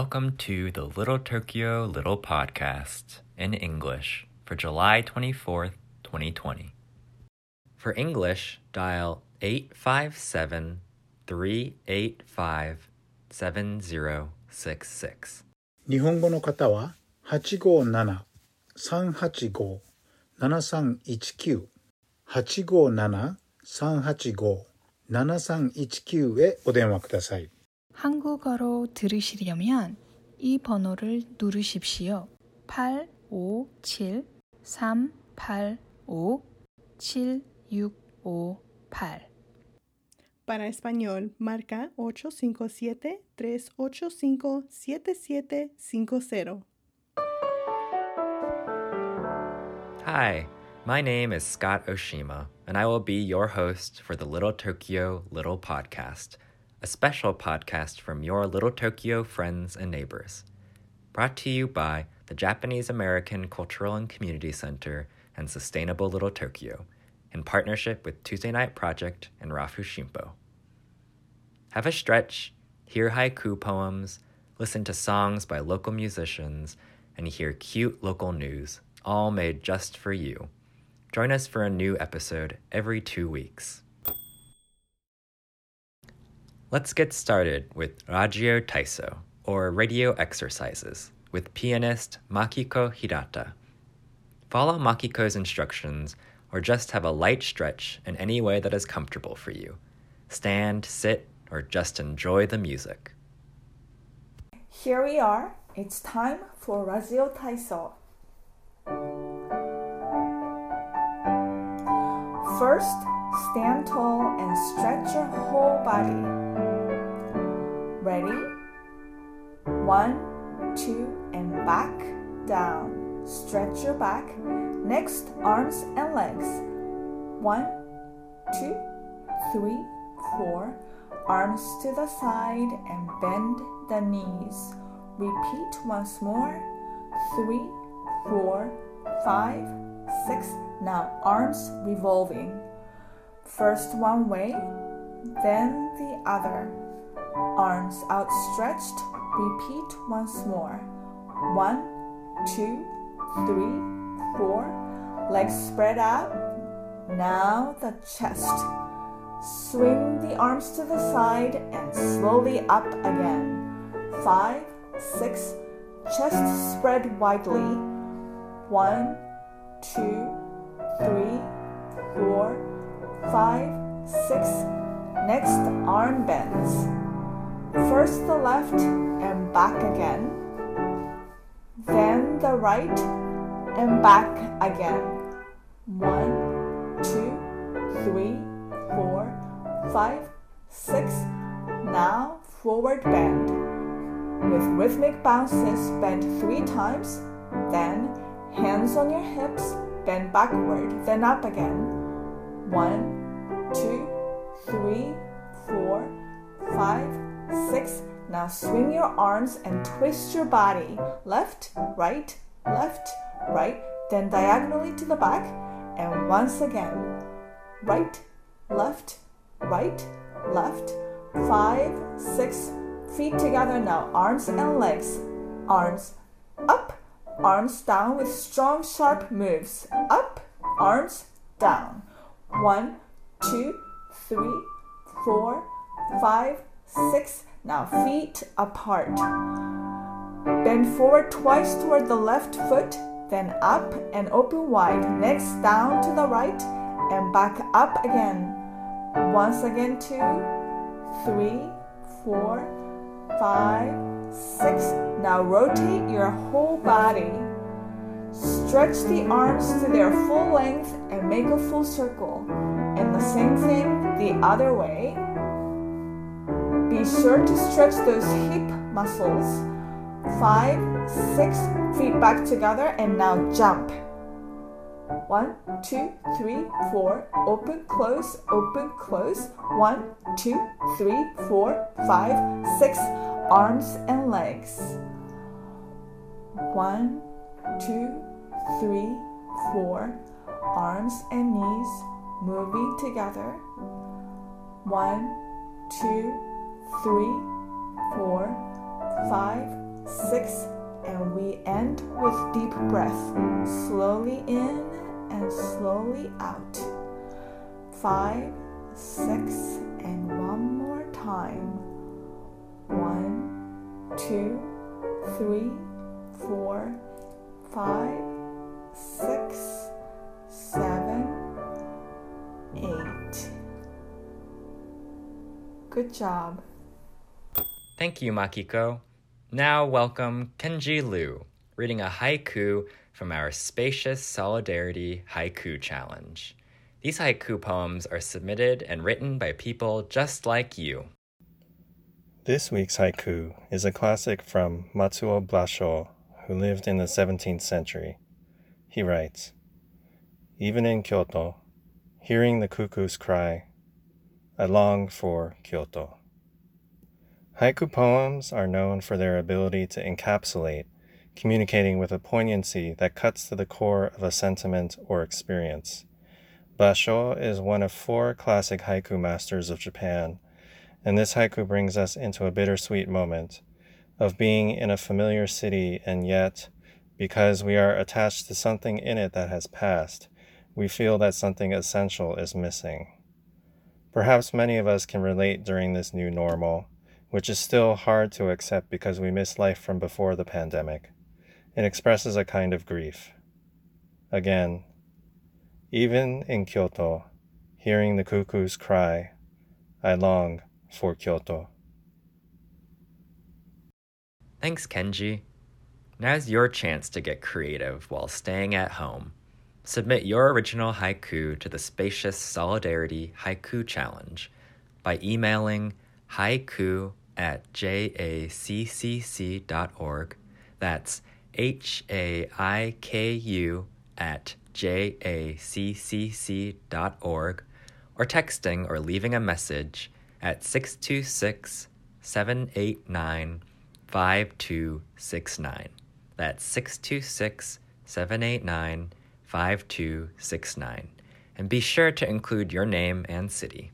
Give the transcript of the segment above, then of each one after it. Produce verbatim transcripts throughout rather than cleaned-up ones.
welcome to the Little Tokyo Little Podcast in English for July twenty-fourth, twenty twenty. For English, dial eight five seven, three eight five, seven zero six six. 日本語の方ははちごなな、さんはちご、ななさんいちきゅう はちごなな、さんはちご、ななさんいちきゅうへお電話ください. 한국어로 들으시려면 이 번호를 누르십시오. 팔 오 칠, 삼 팔 오, 칠 육 오 팔. Para español, marca ocho cinco siete, tres ocho cinco, siete siete cinco cero. Hi, my name is Scott Oshima, and I will be your host for the Little Tokyo Little Podcast, a special podcast from your Little Tokyo friends and neighbors. Brought to you by the Japanese American Cultural and Community Center and Sustainable Little Tokyo, in partnership with Tuesday Night Project and Rafu Shimpo. Have a stretch, hear haiku poems, listen to songs by local musicians, and hear cute local news, all made just for you. Join us for a new episode every two weeks. Let's get started with Radio Taiso, or radio exercises, with pianist Makiko Hirata. Follow Makiko's instructions, or just have a light stretch in any way that is comfortable for you. Stand, sit, or just enjoy the music. Here we are. It's time for Radio Taiso. First, stand tall and stretch your whole body. Ready? One, two, and back, down. Stretch your back. Next, arms and legs. One, two, three, four. Arms to the side and bend the knees. Repeat once more. Three, four, five, six. Now arms revolving. First one way, then the other. Arms outstretched. Repeat once more. One, two, three, four. Legs spread out. Now the chest. Swing the arms to the side and slowly up again. Five, six. Chest spread widely. One, two, three, four, five, six. Next, arm bends. First the left and back again. Then the right and back again. One, two, three, four, five, six. Now forward bend. With rhythmic bounces, bend three times. Then hands on your hips, bend backward, then up again. One, two, three, four, five, six. Now swing your arms and twist your body. Left, right, left, right. Then diagonally to the back. And once again. Right, left, right, left. Five, six. Feet together now. Arms and legs. Arms up. Arms down with strong, sharp moves. Up, arms down. One, two, three, four, five, six. Now feet apart. Bend forward twice toward the left foot, then up and open wide. Next, down to the right and back up again. Once again, two, three, four, five, six. Now rotate your whole body. Stretch the arms to their full length and make a full circle. And the same thing the other way. Be sure to stretch those hip muscles. Five, six, feet back together, and now jump. One, two, three, four, open, close, open, close. One, two, three, four, five, six. Arms and legs. One, two, three, four. Arms and knees moving together. One, two, three, four, five, six, and we end with deep breath. Slowly in and slowly out. Five, six, and one more time. One, two, three, four, five, six, seven, eight. Good job. Thank you, Makiko. Now welcome Kenji Liu, reading a haiku from our Spacious Solidarity Haiku Challenge. These haiku poems are submitted and written by people just like you. This week's haiku is a classic from Matsuo Basho, who lived in the seventeenth century. He writes, "Even in Kyoto, hearing the cuckoo's cry, I long for Kyoto." Haiku poems are known for their ability to encapsulate, communicating with a poignancy that cuts to the core of a sentiment or experience. Basho is one of four classic haiku masters of Japan, and this haiku brings us into a bittersweet moment of being in a familiar city, and yet, because we are attached to something in it that has passed, we feel that something essential is missing. Perhaps many of us can relate during this new normal, which is still hard to accept because we miss life from before the pandemic. It expresses a kind of grief. Again, even in Kyoto, hearing the cuckoo's cry, I long for Kyoto. Thanks, Kenji. Now's your chance to get creative while staying at home. Submit your original haiku to the Spacious Solidarity Haiku Challenge by emailing haiku at jacc dot org. That's H A I K U at jacc dot org, or texting or leaving a message at six two six, seven eight nine, five two six nine. That's six two six, seven eight nine, five two six nine. And be sure to include your name and city.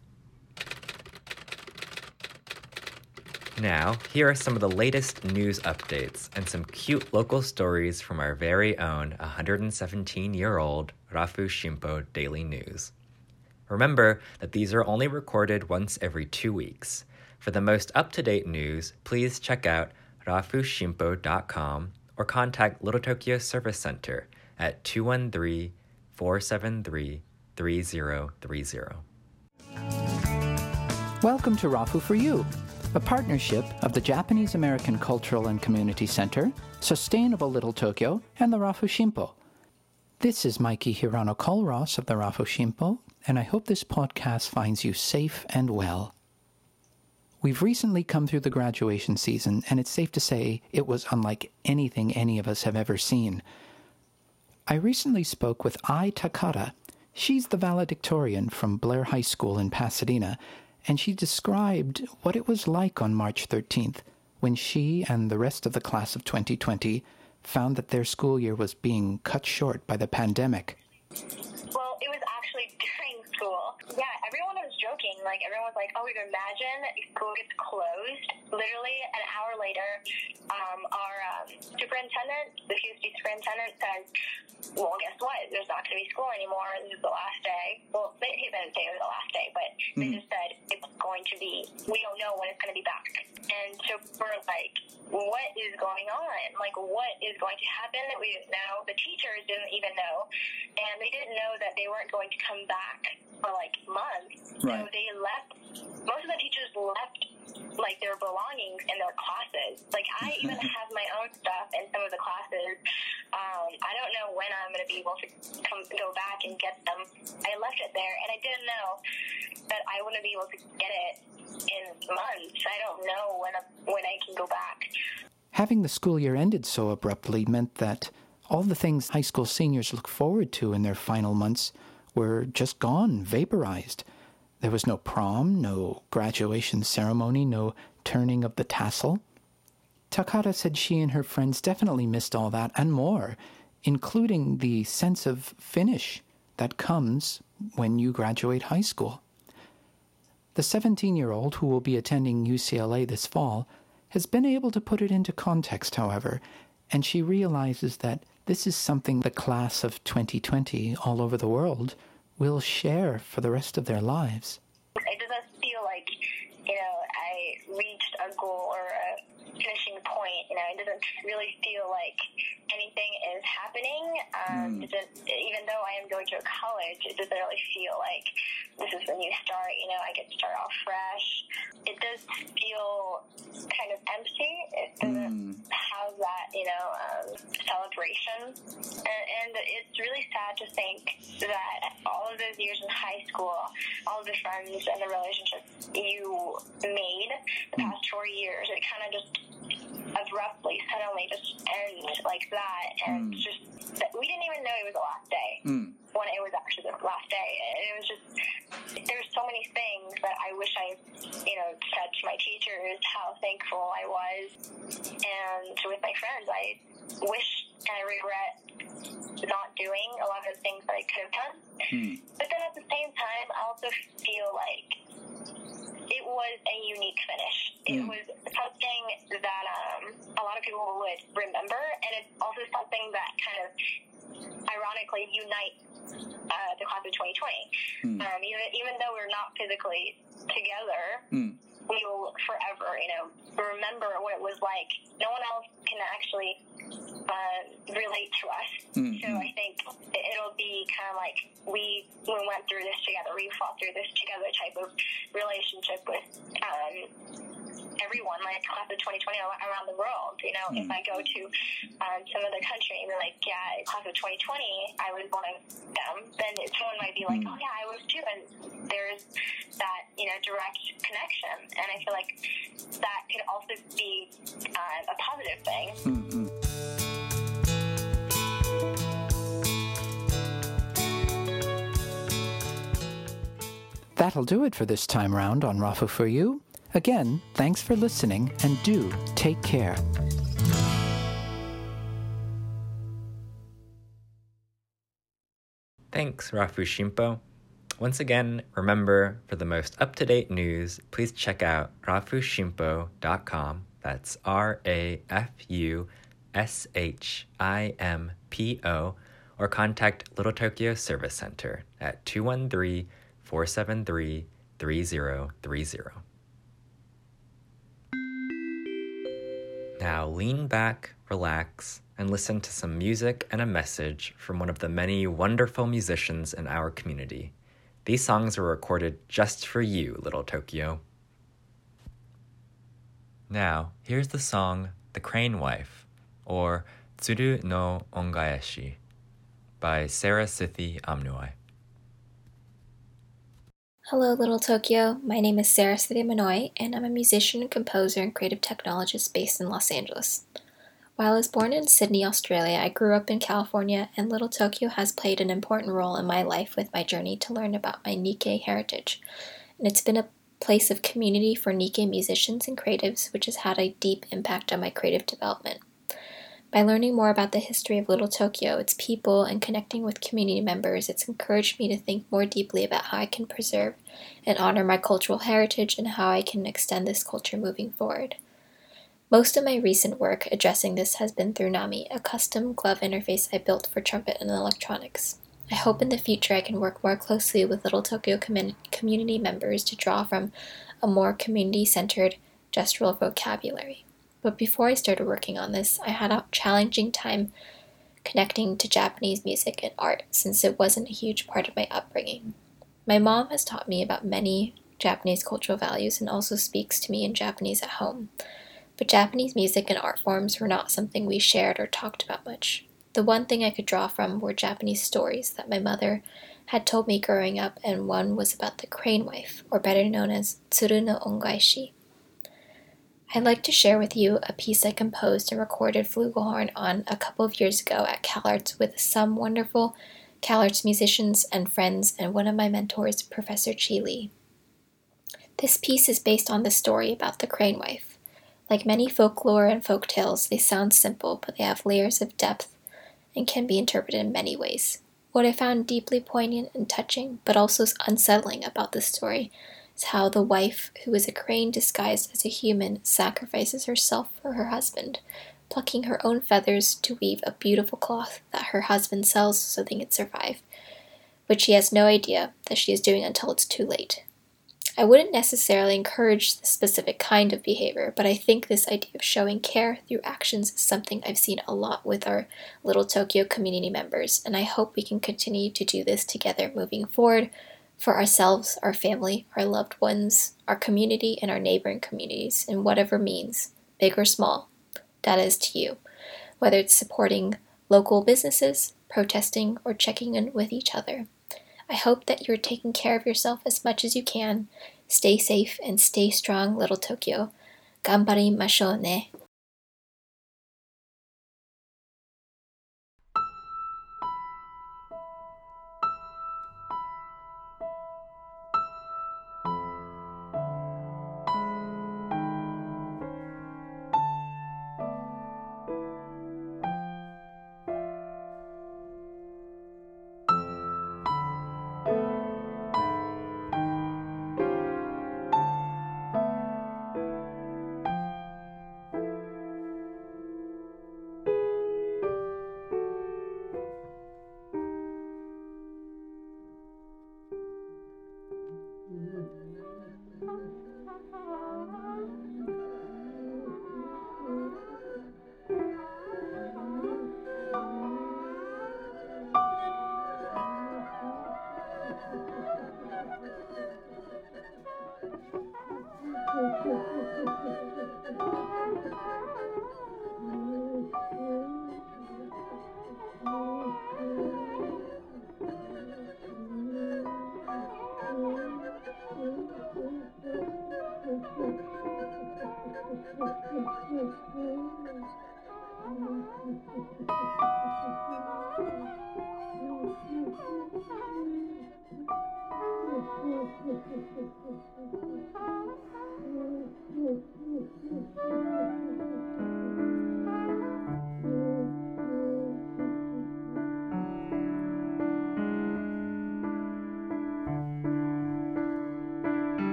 Now, here are some of the latest news updates and some cute local stories from our very own one hundred seventeen-year-old Rafu Shimpo Daily News. Remember that these are only recorded once every two weeks. For the most up-to-date news, please check out rafu shimpo dot com or contact Little Tokyo Service Center at two one three, four seven three, three zero three zero. Welcome to Rafu for You, a partnership of the Japanese American Cultural and Community Center, Sustainable Little Tokyo, and the Rafu Shimpo. This is Mikey Hirano Colross of the Rafu Shimpo, and I hope this podcast finds you safe and well. We've recently come through the graduation season, and it's safe to say it was unlike anything any of us have ever seen. I recently spoke with Ai Takada. She's the valedictorian from Blair High School in Pasadena, and she described what it was like on March thirteenth when she and the rest of the class of twenty twenty found that their school year was being cut short by the pandemic. Well, it was actually during school. Yeah, everyone was joking. Like, everyone was like, oh, imagine school gets closed. Literally an hour later, um, our um, superintendent, the P S D superintendent, says, well, guess what? There's not going to be school anymore. This is the last day. Well, they didn't say it was the last day, but mm-hmm. they just said it's going to be, we don't know when it's going to be back. And so we're like, what is going on? Like, what is going to happen that we didn't know? The teachers didn't even know. And they didn't know that they weren't going to come back for, like, months. Right. So they left, most of the teachers left, like, their belongings in their classes. Like, I even have my own stuff in some of the classes. Um, I don't know when I'm going to be able to come go back and get them. I left it there, and I didn't know that I wouldn't be able to get it in months. I don't know when, when I can go back. Having the school year ended so abruptly meant that all the things high school seniors look forward to in their final months were just gone, vaporized. There was no prom, no graduation ceremony, no turning of the tassel. Takada said she and her friends definitely missed all that and more, including the sense of finish that comes when you graduate high school. The seventeen-year-old who will be attending U C L A this fall has been able to put it into context, however, and she realizes that this is something the class of twenty twenty all over the world will share for the rest of their lives. It doesn't feel like, you know, I reached a goal or a finishing point. You know, it doesn't really feel like anything is happening. Um, Mm. it doesn't, even though I am going to a college, it doesn't really feel like this is when you start. You know, I get to start off fresh. It does feel kind of empty. It doesn't Mm. have that, you know, um, celebration. And, and it's really sad to think that all of those years in high school, all of the friends and the relationships you made the past four years, it kind of just abruptly, suddenly just ends like that. And Mm. just, that we didn't even know it was the last day Mm. when it was actually the last day. It was just, there's so many things that I wish I, you know, said to my teachers, how thankful I was. And with my friends, I wish and I regret not doing a lot of the things that I could have done. Mm. But then at the same time, I also feel like it was a unique finish. It Mm. was something that um, a lot of people would remember, and it's also something that kind of ironically unites uh, the class of twenty twenty. Mm. Um, even, even though we're not physically together, Mm. we will forever, you know, remember what it was like. No one else can actually uh, relate to us. Mm. So I think it'll be kind of like we we went through this together, we fought through this together type of relationship with um, everyone, like class of twenty twenty around the world. You know, Mm. if I go to um, some other country and be like, yeah, class of twenty twenty, I was one of them, then someone might be like, Mm. oh yeah, I was too, and there's that, you know, direct connection. And I feel like that could also be uh, a positive thing. Mm-mm. That'll do it for this time round on Rafu For You. Again, thanks for listening, and do take care. Thanks, Rafu Shimpo. Once again, remember, for the most up-to-date news, please check out rafu shimpo dot com. That's R A F U S H I M P O, or contact Little Tokyo Service Center at two one three, four seven three, three zero three zero. Now lean back, relax, and listen to some music and a message from one of the many wonderful musicians in our community. These songs were recorded just for you, Little Tokyo. Now, here's the song The Crane Wife, or Tsuru no Ongaeshi, by Sarah Sithi Amnui. Hello, Little Tokyo. My name is Sarah Sithi Amnui, and I'm a musician, composer, and creative technologist based in Los Angeles. While I was born in Sydney, Australia, I grew up in California, and Little Tokyo has played an important role in my life with my journey to learn about my Nikkei heritage. And it's been a place of community for Nikkei musicians and creatives, which has had a deep impact on my creative development. By learning more about the history of Little Tokyo, its people, and connecting with community members, it's encouraged me to think more deeply about how I can preserve and honor my cultural heritage and how I can extend this culture moving forward. Most of my recent work addressing this has been through Nami, a custom glove interface I built for trumpet and electronics. I hope in the future I can work more closely with Little Tokyo com- community members to draw from a more community-centered gestural vocabulary. But before I started working on this, I had a challenging time connecting to Japanese music and art since it wasn't a huge part of my upbringing. My mom has taught me about many Japanese cultural values and also speaks to me in Japanese at home. But Japanese music and art forms were not something we shared or talked about much. The one thing I could draw from were Japanese stories that my mother had told me growing up, and one was about the crane wife, or better known as Tsuru no Ongaeshi. I'd like to share with you a piece I composed and recorded flugelhorn on a couple of years ago at CalArts with some wonderful CalArts musicians and friends and one of my mentors, Professor Chi Lee. This piece is based on the story about the crane wife. Like many folklore and folk tales, they sound simple, but they have layers of depth and can be interpreted in many ways. What I found deeply poignant and touching, but also unsettling about this story, is how the wife, who is a crane disguised as a human, sacrifices herself for her husband, plucking her own feathers to weave a beautiful cloth that her husband sells so they can survive, which she has no idea that she is doing until it's too late. I wouldn't necessarily encourage this specific kind of behavior, but I think this idea of showing care through actions is something I've seen a lot with our Little Tokyo community members, and I hope we can continue to do this together moving forward for ourselves, our family, our loved ones, our community, and our neighboring communities in whatever means, big or small, that is to you, whether it's supporting local businesses, protesting, or checking in with each other. I hope that you're taking care of yourself as much as you can. Stay safe and stay strong, Little Tokyo. Ganbarimashou ne.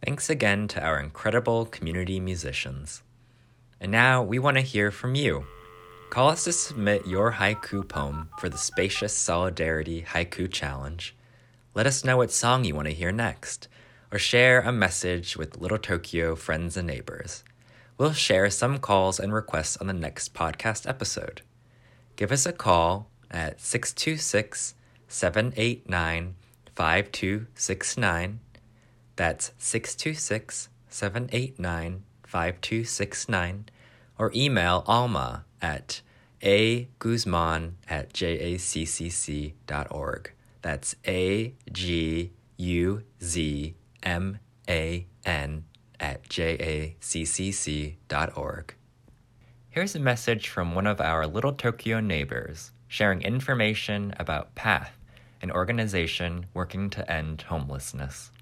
Thanks again to our incredible community musicians. And now we want to hear from you. Call us to submit your haiku poem for the Spacious Solidarity Haiku Challenge. Let us know what song you want to hear next, or share a message with Little Tokyo friends and neighbors. We'll share some calls and requests on the next podcast episode. Give us a call at six two six, seven eight nine, five two six nine. That's six two six, seven eight nine, five two six nine. Or email Alma at aguzman at jaccc dot org. That's A G U Z M A N at jaccc dot org. Here's a message from one of our Little Tokyo neighbors sharing information about PATH, an organization working to end homelessness.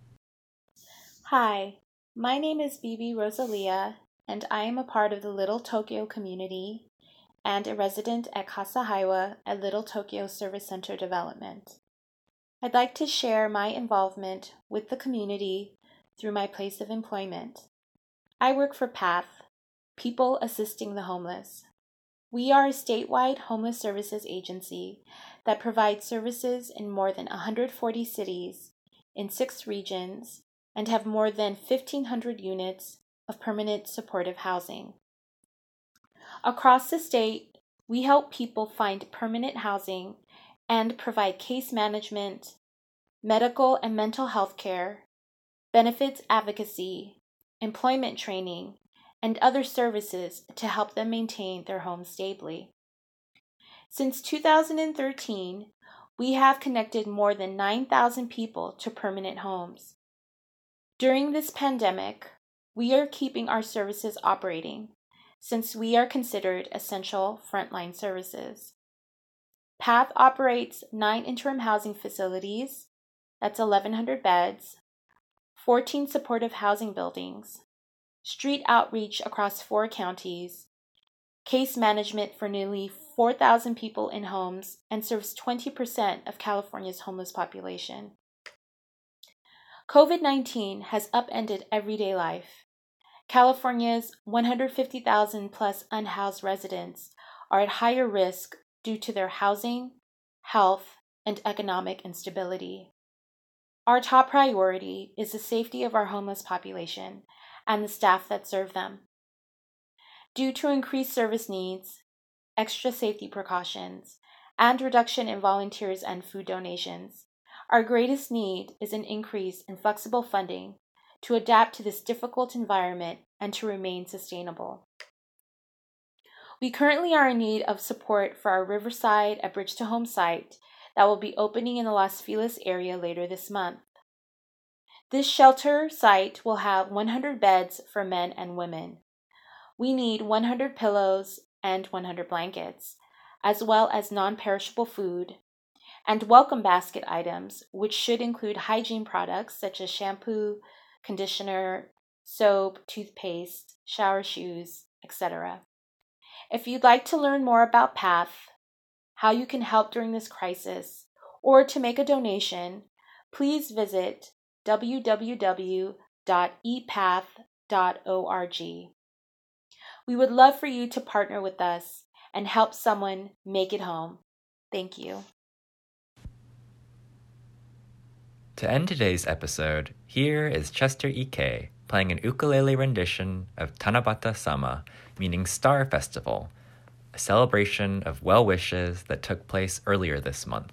Hi, my name is Bibi Rosalia, and I am a part of the Little Tokyo community and a resident at Casa Haiwa at Little Tokyo Service Center Development. I'd like to share my involvement with the community through my place of employment. I work for PATH, People Assisting the Homeless. We are a statewide homeless services agency that provides services in more than one hundred forty cities in six regions and have more than fifteen hundred units of permanent supportive housing. Across the state, we help people find permanent housing and provide case management, medical and mental health care, benefits advocacy, employment training, and other services to help them maintain their homes stably. Since two thousand thirteen, we have connected more than nine thousand people to permanent homes. During this pandemic, we are keeping our services operating since we are considered essential frontline services. PATH operates nine interim housing facilities, that's eleven hundred beds, fourteen supportive housing buildings, street outreach across four counties, case management for nearly four thousand people in homes, and serves twenty percent of California's homeless population. COVID nineteen has upended everyday life. California's one hundred fifty thousand plus unhoused residents are at higher risk due to their housing, health, and economic instability. Our top priority is the safety of our homeless population and the staff that serve them. Due to increased service needs, extra safety precautions, and reduction in volunteers and food donations, our greatest need is an increase in flexible funding to adapt to this difficult environment and to remain sustainable. We currently are in need of support for our Riverside at Bridge to Home site that will be opening in the Los Feliz area later this month. This shelter site will have one hundred beds for men and women. We need one hundred pillows and one hundred blankets, as well as non-perishable food, and welcome basket items, which should include hygiene products such as shampoo, conditioner, soap, toothpaste, shower shoes, et cetera. If you'd like to learn more about PATH, how you can help during this crisis, or to make a donation, please visit w w w dot e path dot org. We would love for you to partner with us and help someone make it home. Thank you. To end today's episode, here is Chester Ike playing an ukulele rendition of Tanabata-sama, meaning Star Festival, a celebration of well wishes that took place earlier this month.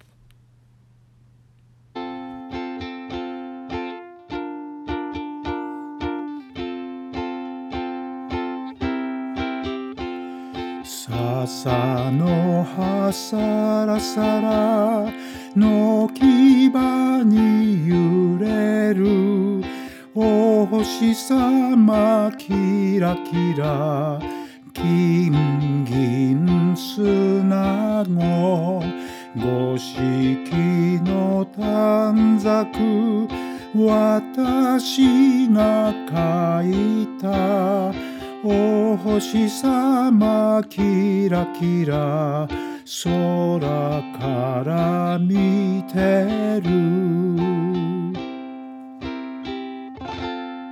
Sasa no ha sara sara no kiba ni yureruお星様キラキラ金銀砂子五色の短冊私が書いたお星様キラキラ空から見てる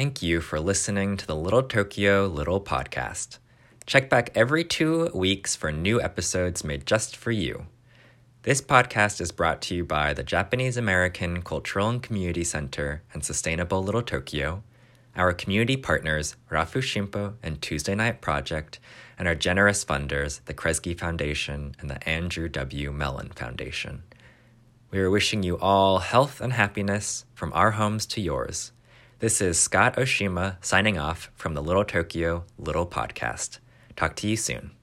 Thank you for listening to the Little Tokyo Little Podcast. Check back every two weeks for new episodes made just for you. This podcast is brought to you by the Japanese American Cultural and Community Center and Sustainable Little Tokyo, our community partners Rafu Shimpo and Tuesday Night Project, and our generous funders, the Kresge Foundation and the Andrew W. Mellon Foundation. We are wishing you all health and happiness from our homes to yours. This is Scott Oshima signing off from the Little Tokyo Little Podcast. Talk to you soon.